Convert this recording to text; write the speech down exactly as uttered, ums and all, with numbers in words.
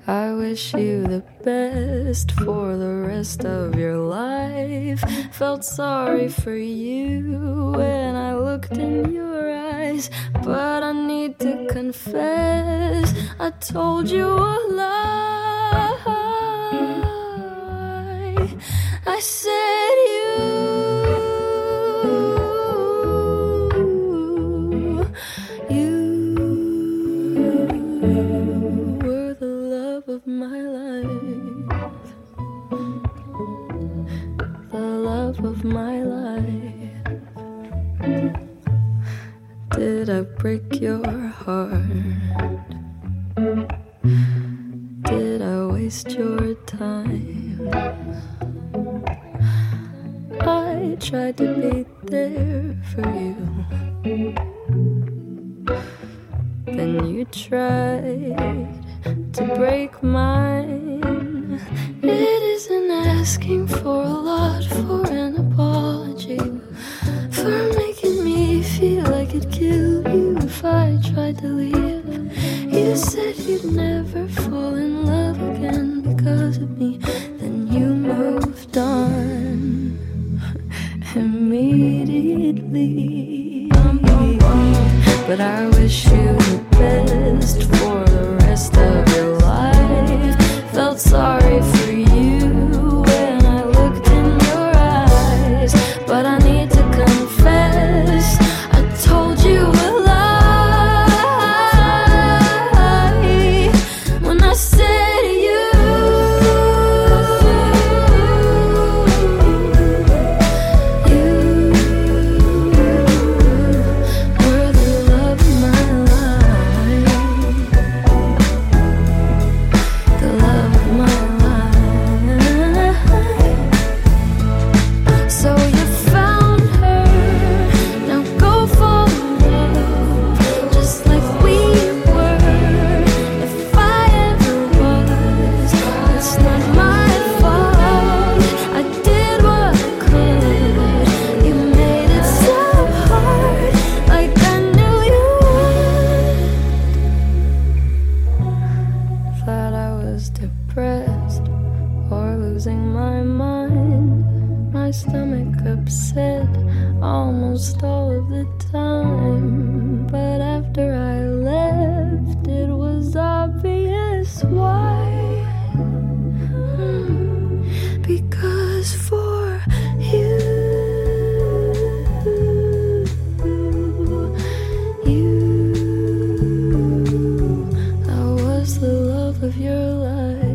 I wish you the best for the rest of your life. Felt sorry for you when I looked in your eyes, but I need to confess, I told you a lie. I said you of my life, the love of my life. Did I break your heart? Did I waste your time? I tried to be there for you, then you tried to break mine. It isn't asking for a lot for an apology, for making me feel like it'd kill you if I tried to leave. You said you'd never fall in love again because of me, then you moved on immediately. But I wish you the best for the rest of your life. Felt sorry for you when I looked in your eyes, but I need to confess, I told you a lie when I said you were the love of my life, the love of my life. So you found her, now go fall in love, just like we were. If I ever was, it's not my fault. I did what I could. You made it so hard, like I knew you would. Thought I was depressed or losing my mind, my stomach upset almost all of the time. But after I left, it was obvious why. Hmm, Because for you, you, I was the love of your life.